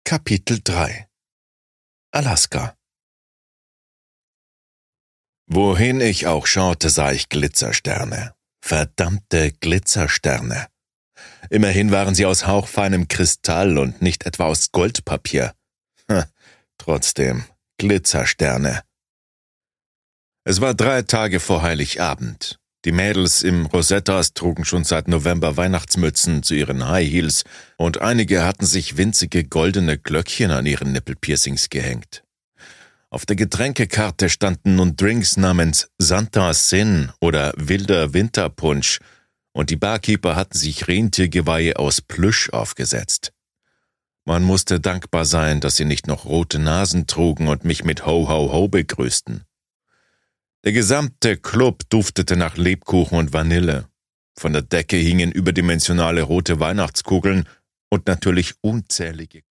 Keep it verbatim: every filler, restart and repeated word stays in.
Kapitel drei Alaska. Wohin ich auch schaute, sah ich Glitzersterne. Verdammte Glitzersterne. Immerhin waren sie aus hauchfeinem Kristall und nicht etwa aus Goldpapier. Ha, trotzdem, Glitzersterne. Es war drei Tage vor Heiligabend. Die Mädels im Rosettas trugen schon seit November Weihnachtsmützen zu ihren High Heels und einige hatten sich winzige goldene Glöckchen an ihren Nippelpiercings gehängt. Auf der Getränkekarte standen nun Drinks namens Santa Sin oder wilder Winterpunsch und die Barkeeper hatten sich Rentiergeweihe aus Plüsch aufgesetzt. Man musste dankbar sein, dass sie nicht noch rote Nasen trugen und mich mit Ho Ho Ho begrüßten. Der gesamte Club duftete nach Lebkuchen und Vanille. Von der Decke hingen überdimensionale rote Weihnachtskugeln und natürlich unzählige